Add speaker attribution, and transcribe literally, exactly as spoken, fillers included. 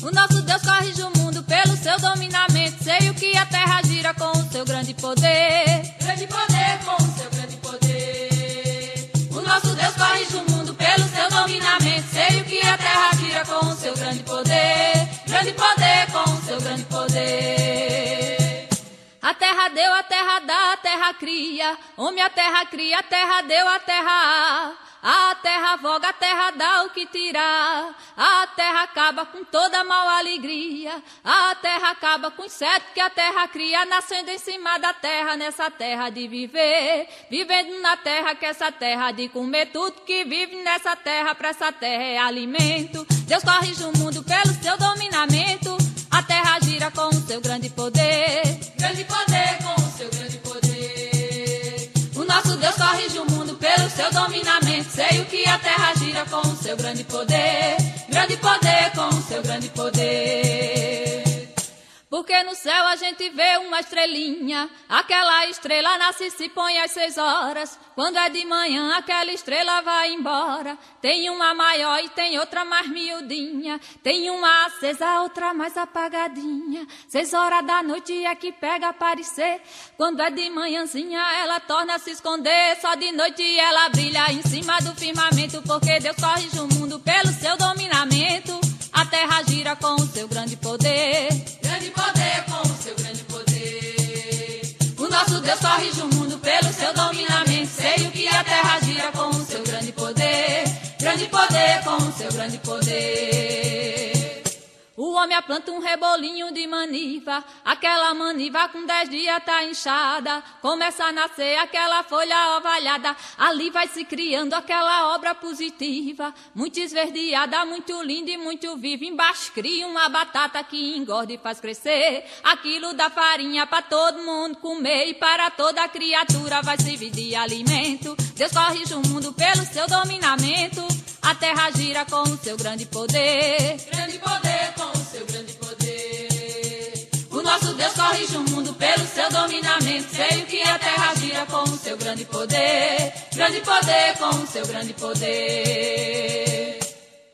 Speaker 1: O nosso Deus corrige o mundo pelo seu dominamento. Sei o que a terra gira com o seu grande poder.
Speaker 2: Grande poder com o seu grande poder.
Speaker 1: O nosso Deus corrige o mundo pelo seu dominamento. Sei o que a terra gira com o seu grande poder. Grande poder com o seu grande poder. A terra deu, a terra dá, a terra cria. Homem, a terra cria, a terra deu, a terra há. A terra voga, a terra dá o que tirar. A terra acaba com toda mal alegria. A terra acaba com o inseto que a terra cria, nascendo em cima da terra, nessa terra de viver. Vivendo na terra, que essa terra de comer tudo que vive nessa terra, pra essa terra é alimento. Deus corrige o mundo pelo seu dominamento. A terra gira com o seu grande poder.
Speaker 2: Grande poder com o seu grande poder.
Speaker 1: O nosso Deus corrige o mundo pelo seu dominamento. Sei o que a terra gira com o seu grande poder. Grande poder com o seu grande poder. Porque no céu a gente vê uma estrelinha. Aquela estrela nasce e se põe às seis horas. Quando é de manhã aquela estrela vai embora. Tem uma maior e tem outra mais miudinha. Tem uma acesa, outra mais apagadinha. Seis horas da noite é que pega a aparecer. Quando é de manhãzinha ela torna a se esconder. Só de noite ela brilha em cima do firmamento. Porque Deus corrige o mundo pelo seu dominamento. A terra gira com o seu grande poder.
Speaker 2: Grande poder com o seu grande poder.
Speaker 1: O nosso Deus corrige o mundo pelo seu dominamento. Sei o que a terra gira com o seu grande poder. Grande poder com o seu grande poder. O homem planta um rebolinho de maniva. Aquela maniva com dez dias tá inchada. Começa a nascer aquela folha ovalhada. Ali vai se criando aquela obra positiva. Muito esverdeada, muito linda e muito viva. Embaixo cria uma batata que engorda e faz crescer. Aquilo dá farinha para todo mundo comer. E para toda criatura vai servir de alimento. Deus corrige o mundo pelo seu dominamento. A terra gira com o seu grande poder.
Speaker 2: Grande poder com o seu grande poder.
Speaker 1: O nosso Deus corrige o mundo pelo seu dominamento. Sei o que a terra gira com o seu grande poder. Grande poder com o seu grande poder.